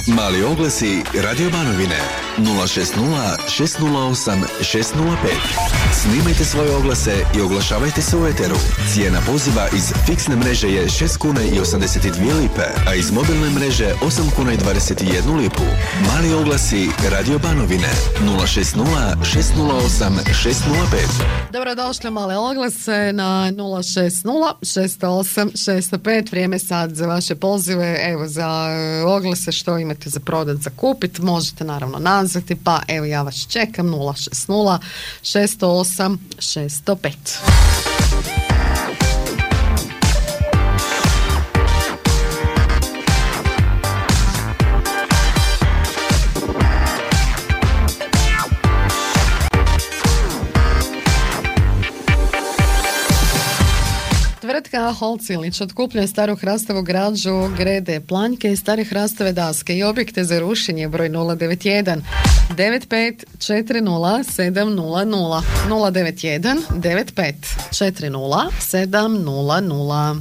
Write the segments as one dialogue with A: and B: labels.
A: Mali oglasi Radio Banovine 060 608 605. Snimajte svoje oglase i oglašavajte se u eteru. Cijena poziva iz fiksne mreže je 6 kuna i 82 lipe, a iz mobilne mreže 8 kuna i 21 lipu. Mali oglasi Radio Banovine 060 608 605.
B: Dobrodošli male oglase na 060 608 605. Vrijeme sad za vaše pozive. Evo za oglase što imate za prodat, za kupit. Možete naravno nazvati, pa evo ja vas čekam 060 608 605. Tvrtka Holcilić otkupljuje staru hrastovu građu, grede, planjke i stare hrastove daske i objekte za rušenje. Broj 091 95 40 700 091 95 40 700.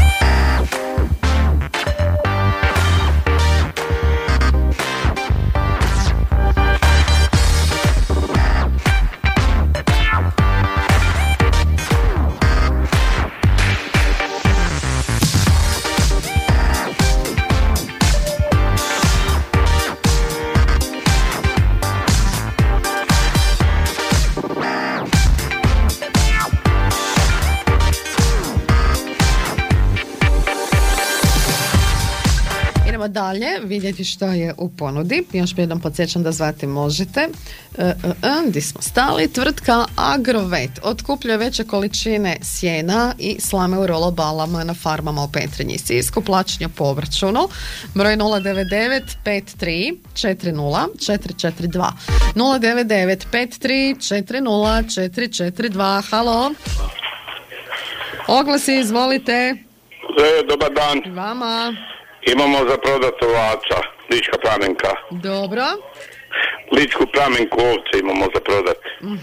B: Dalje, vidjeti što je u ponudi. Još jednom podsjećam da zvati možete. Gdje smo stali? Tvrtka Agrovet otkupljuje veće količine sjena i slame u rolobalama na farmama u Petrinji i Sisku. Plaćanje po obračunu. Broj 099 53 40 442 099 53 40 442. Halo? Oglasi, izvolite.
C: Dobar dan.
B: Vama.
C: Imamo za prodat ovaca, lička plamenka.
B: Dobro.
C: Ličku plamenku ovce imamo za prodat.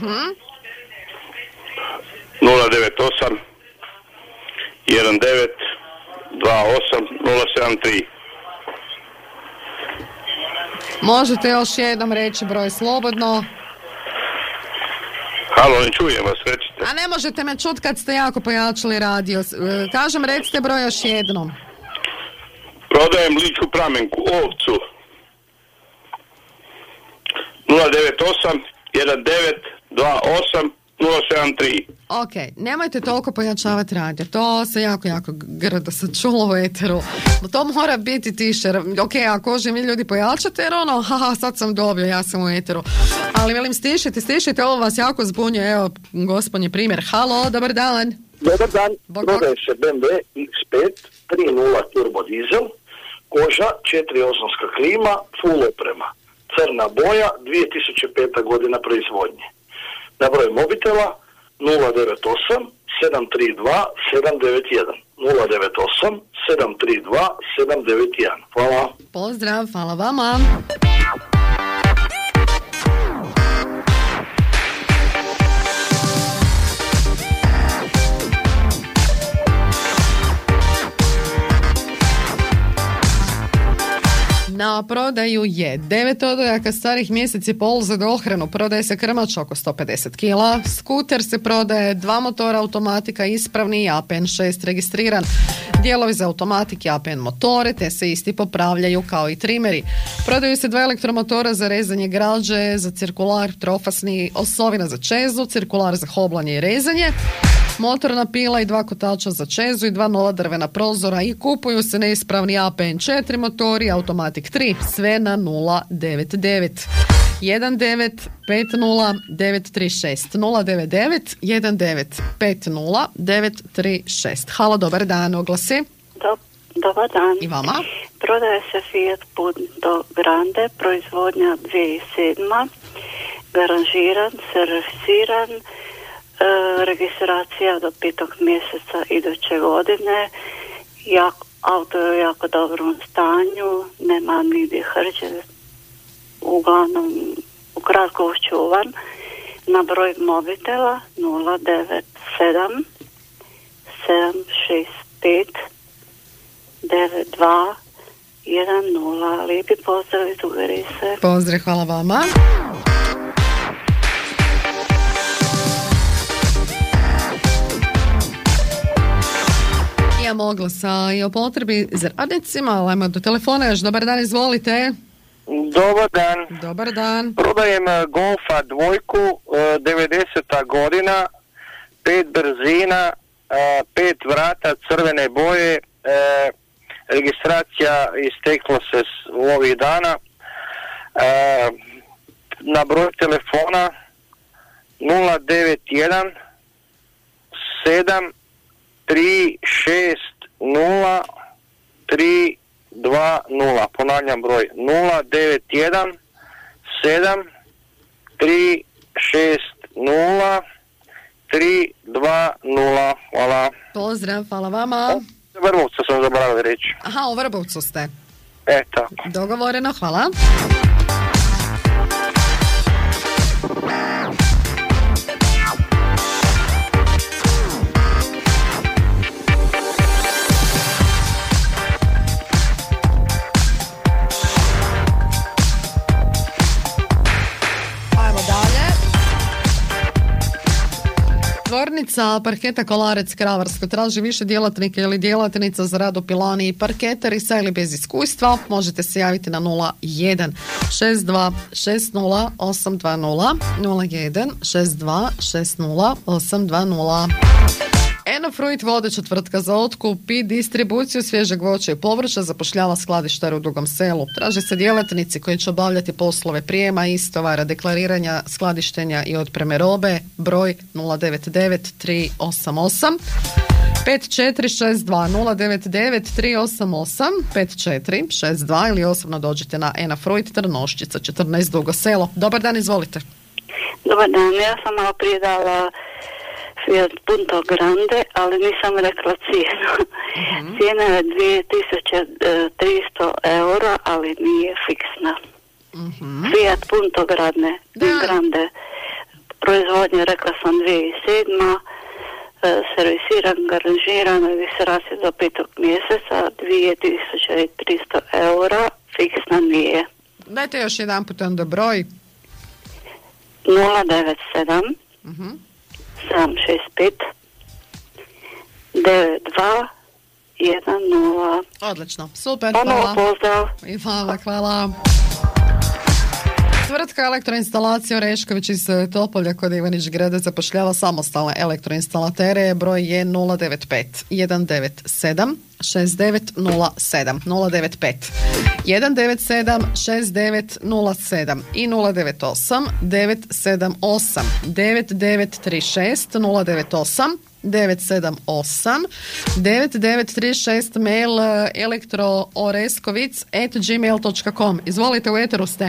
C: 098 19 28 073.
B: Možete još jednom reći broj slobodno.
C: Halo, ne čujem vas, recite.
B: A ne možete me čuti kad ste jako pojačali radio. Kažem, recite broj još jednom.
C: Prodajem ličku plamenku, ovcu. 098 19 28 073.
B: Ok, nemojte toliko pojačavati radio. To se jako grdo se čulo u eteru. To mora biti tiše. Ok, ako mi ljudi pojačate, jer haha, sad sam dobio, ja sam u eteru. Ali velim, stišite, ovo vas jako zbunjuje. Evo, gospodin primjer. Halo, dobar dan.
D: Dobar dan, prodaje se BMW X5 3.0 turbo dizel, koža, 4-osonska klima, full oprema, crna boja, 2005. godina proizvodnje. Na broj mobitela 098 732 791 098 732 791. Hvala.
B: Pozdrav, hvala vama. Na prodaju je 9 odojaka starih mjesec i pol za dohranu, prodaje se krmač oko 150 kila, skuter se prodaje, 2 motora automatika ispravni i APN 6 registriran, dijelovi za automatik i APN motore te se isti popravljaju kao i trimeri. Prodaju se 2 elektromotora za rezanje građe, za cirkular trofasni, osovina za čezu, cirkular za hoblanje i rezanje, motorna pila i 2 kotača za čezu i 2 nova drvena prozora i kupuju se neispravni APN 4 motori, automatik 3, sve na 099 19 50 936 099 19 50 936. Halo, dobar dan, oglasi.
E: Dobar dan.
B: I vama.
E: Prodaje se Fiat Punto Grande, proizvodnja 2007. Garanžiran, servisiran, registracija do 5. mjeseca iduće godine. Auto je u jako dobrom stanju, nema nigdje hrđe, uglavnom ukratko očuvan. Na broj mobitela 097 765 92 910. Lijepi pozdrav iz Duge Rise.
B: Pozdrav, hvala vama. Imamo oglasa i o potrebi za radnicima, ali ajmo do telefona još. Dobar dan, izvolite.
F: Dobar dan.
B: Dobar dan.
F: Prodajem Golfa dvojku, 90. godina, 5 brzina, 5 vrata crvene boje, registracija istekla se ovih dana. Na broj telefona 091 7 3 6 0 3 2 0. Ponavljam broj 091 7 3 6 0 3 2 0. Hvala.
B: Pozdrav, hvala vama.
F: Vrbovca sam zaboravio reći.
B: Aha, u Vrbovcu ste.
F: Tako.
B: Dogovoreno, hvala. Tvornica parketa Kolarec Kravarsko traži više djelatnika ili djelatnica za rad u pilani i parketari sa ili bez iskustva. Možete se javiti na 01 62 60 820 01 62 60 820. Enofruit vodeća tvrtka za otkup i distribuciju svježeg voća i povrća zapošljava skladištar u Dugom Selu. Traže se djelatnici koji će obavljati poslove prijema, istovara, deklariranja, skladištenja i otpreme robe. Broj 099 388 5462 099 388 5462 ili osobno dođite na Enofruit Trnoščica 14 Dugo Selo. Dobar dan, izvolite.
E: Dobar dan, ja sam malo prije dala Fiat Punto Grande, ali nisam rekla cijenu. Cijena je 2300 eura, ali nije fiksna. Fiat Punto Grande. Proizvodnje, rekla sam, 2007. Servisiran, garanžiran, registracija do 5. mjeseca, 2300 eura, fiksna nije.
B: Dajte još jedan put onda broj.
E: 097 765 92 10.
B: Odlično, super, hvala.
E: Pozdrav.
B: I hvala. Tvrtka elektroinstalacija Orešković iz Topolja kod Ivanić Grada zapošljava samostalne elektroinstalatere. Broj je 095 197 6907 095 197 6907 i 098 978 9936 098 978 9936, mail elektrooreskovic@gmail.com. Izvolite, u eteru ste.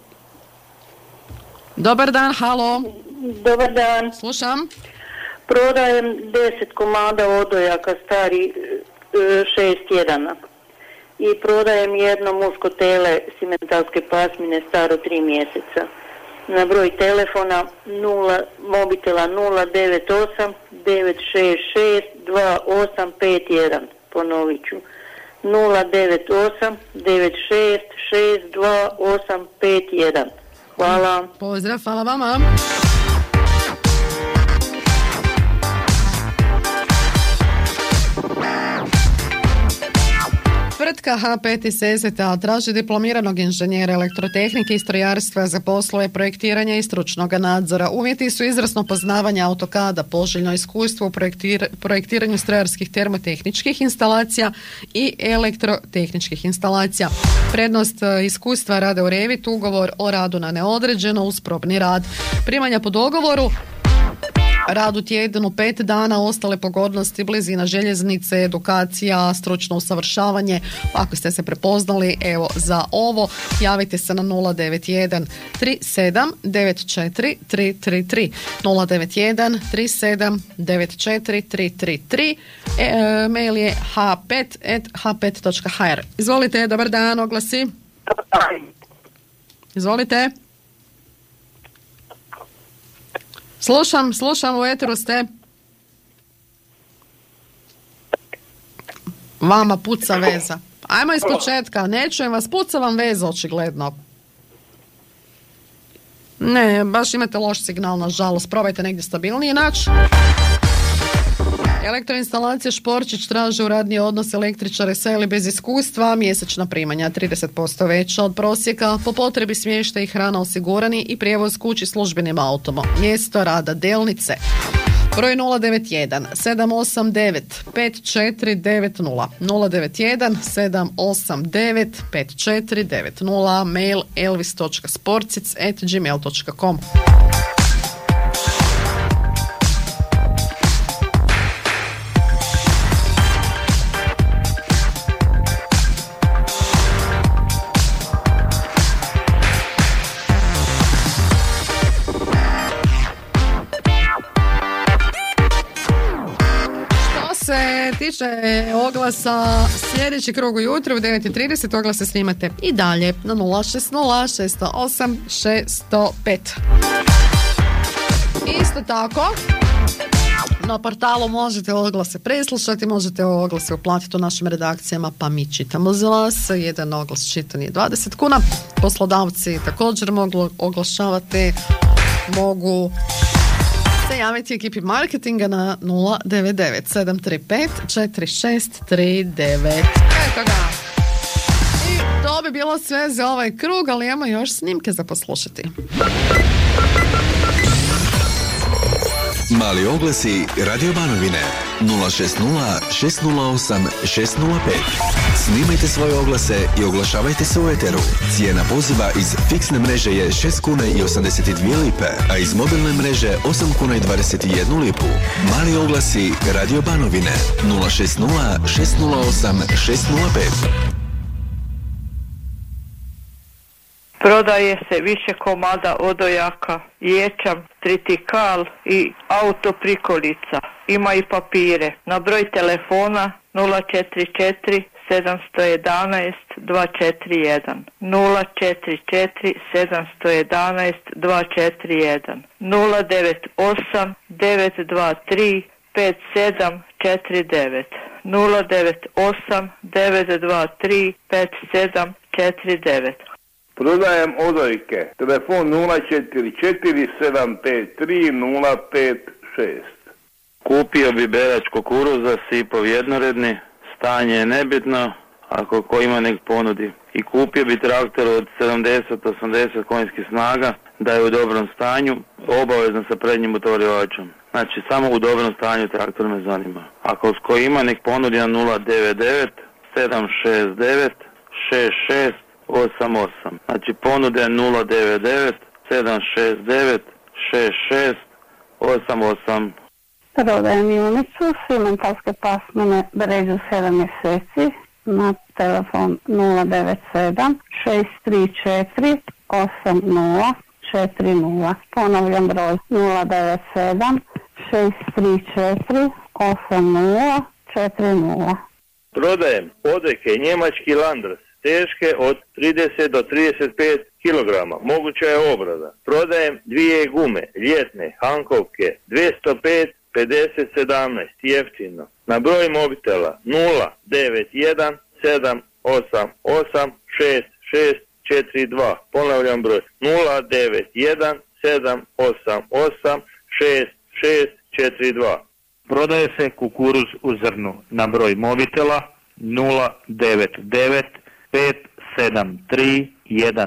B: Dobar dan, halo.
G: Dobar dan.
B: Slušam.
G: Prodajem 10 komada odojaka stari 6 tjedana. I prodajem jedno muško tele simentalske pasmine staro 3 mjeseca. Na broj telefona mobitela 098 966 2851. Ponovit ću. 098 966 2851. Hvala.
B: Pozdrav, hvala vama. Tvrtka H5 iz Sesveta traži diplomiranog inženjera elektrotehnike i strojarstva za poslove projektiranja i stručnog nadzora. Uvjeti su izvrsno poznavanje AutoCAD-a, poželjno iskustvo u projektiranju strojarskih termotehničkih instalacija i elektrotehničkih instalacija. Prednost iskustva rada u Revit, ugovor o radu na neodređeno uz probni rad. Primanja po dogovoru, rad u tjednu 5 dana, ostale pogodnosti, blizina željeznice, edukacija, stručno usavršavanje. Ako ste se prepoznali, evo za ovo, javite se na 091 37 94 333 091 37 94 333. Mail je h5@h5.hr. Izvolite, dobar dan, oglasi. Izvolite. Slušam, u eteru ste. Vama puca veza. Ajmo iz početka, ne čujem vas, puca vam veza očigledno. Ne, baš imate loš signal, nažalost. Probajte negdje stabilnije naći. Elektroinstalacija Šporčić traže u radni odnos električare sa ili bez iskustva, mjesečna primanja 30% veća od prosjeka, po potrebi smještaj i hrana osigurani i prijevoz kući službenim autom. Mjesto rada Delnice. Broj 091 789 5490 091 789 5490, mail elvis.sporcic@gmail.com. Tiče oglasa, sljedeći krug ujutro u 9:30 oglase snimate i dalje na 060 608 605. Isto tako na portalu možete oglase preslušati, možete oglase uplatiti u našim redakcijama, pa mi čitamo za vas. Jedan oglas čitan je 20 kuna. Poslodavci također mogu oglašavati, mogu se javiti ekipi marketinga na 099 735 4639. Eto ga. I to bi bilo sve za ovaj krug, ali imamo još snimke za poslušati.
A: Mali oglasi Radio Banovine 060 608 605. Snimajte svoje oglase i oglašavajte se u eteru. Cijena poziva iz fiksne mreže je 6 kuna i 82 lipe, a iz mobilne mreže 8 kuna i 21 lipu. Mali oglasi Radio Banovine 060 608 605.
H: Prodaje se više komada odojaka, ječam, tritikal i autoprikolica. Ima i papire. Na broj telefona 044 711 241 044 711 241 098 923 5749 098 923 5749.
I: Prodajem odojke. Telefon 044 753 056.
J: Kupio bi berač kukuruza, sipov jednoredni, stanje je nebitno, ako ko ima nek ponudi. I kupio bi traktor od 70-80 konjskih snaga, da je u dobrom stanju, obavezno sa prednjim motorivačom. Znači, samo u dobrom stanju traktor me zanima. Ako ko ima nek ponudi na 099 769 66 88. Znači ponude 099 769 66 88.
K: Prodajem junicu, simentalske pasmine, bređu 7 mjeseci, na telefon 097 634 8040. Ponavljam broj 097 634 8040.
I: Prodajem odojke njemački Landers, teške od 30 do 35 kg, moguća je obrada. Prodajem dvije gume, ljetne, Hankovke, 205 50 17, jeftino. Na broj mobitela 091 788 6642. Ponavljam broj 091 788 6642.
L: Prodaje se kukuruz u zrnu na broj mobitela 099 573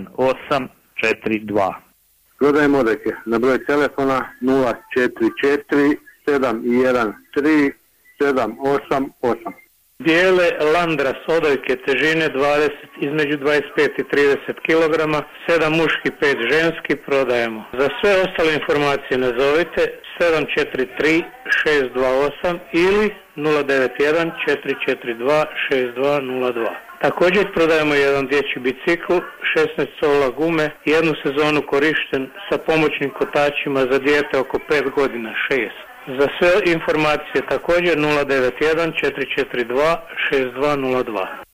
L: 1842.
I: Prodajem odojke na broj telefona 044 713 788.
M: Bijele Landras odojke težine 20, između 25 i 30 kg, 7 muški, 5 ženski prodajemo. Za sve ostale informacije nazovite 743 628 ili 091 442 6202. Također prodajemo jedan dječji bicikl, 16 sola gume, jednu sezonu korišten sa pomoćnim kotačima za dijete oko 5 godina, 6. Za sve informacije također 091 442 6202.